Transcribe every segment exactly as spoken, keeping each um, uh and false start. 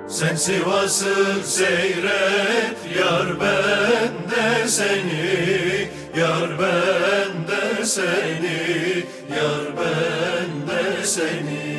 Sen Sivas'ı seyret, yar ben de seni, yar ben de seni, yar ben de seni.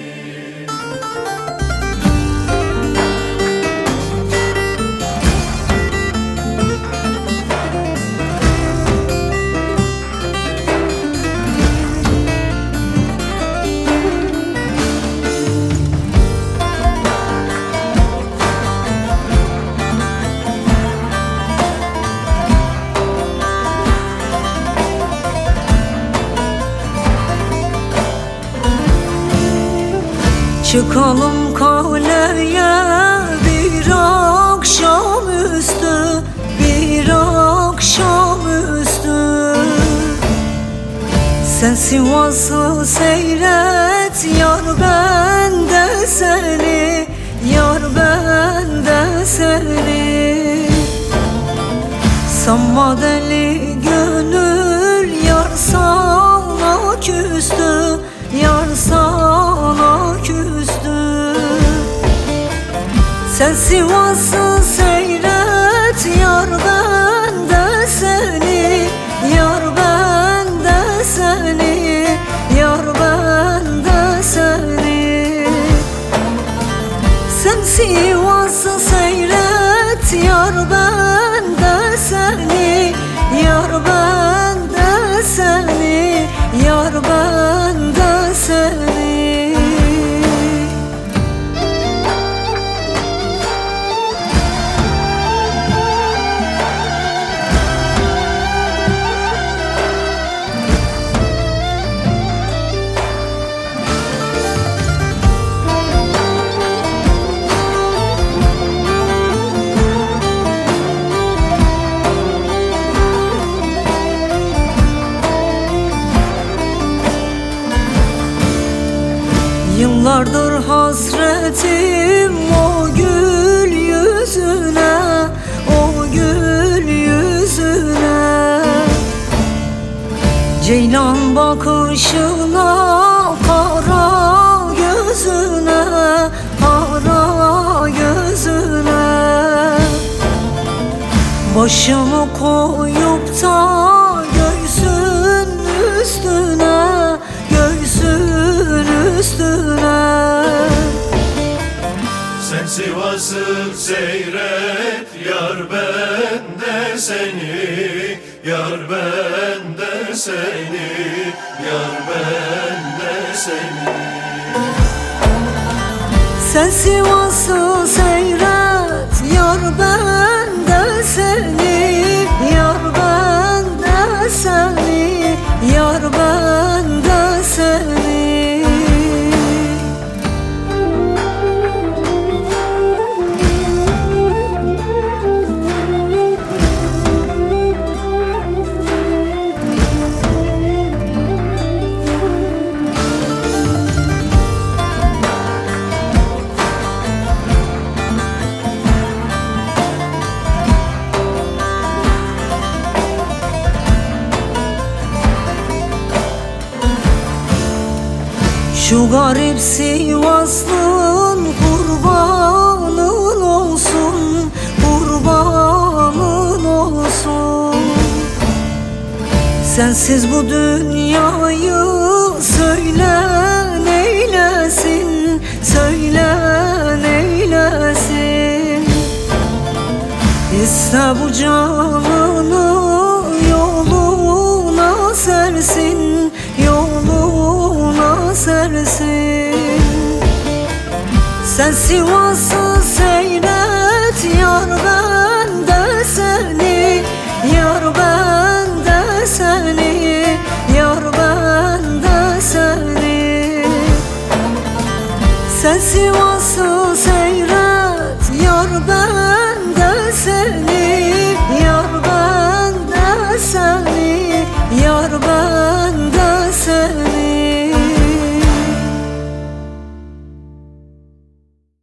Çıkalım kaleye bir akşamüstü, bir akşamüstü. Sen Sivas'ı seyret, yar ben de seni, yar ben de seni. Sanma deli gönül yar sana küstü, yar sana küstü. Sen Sivas'ı seyret, yar ben de seni, yar ben de seni, yar ben de seni. Sen Sivas'ı seyret, yar ben de seni, yar ben de seni, yar ben de seni. Yıllardır hasretim o gül yüzüne, o gül yüzüne. Ceylan bakışına, kara gözüne, kara gözüne. Başımı koyup da göğsün üstüne, göğsün üstüne. Sen Sivas'ı seyret, yar ben de seni, yar ben de seni, yar ben de seni. Sen Sivas'ı seyret, yar ben de seni, yar ben de seni, yar ben de seni. Şu garip Sivas'ın kurbanın olsun, kurbanın olsun. Sensiz bu dünyayı söyle neylesin, söyle neylesin. İste bu canını yoluna sersin, yoluna sersin. Sen Sivas'ı seyret,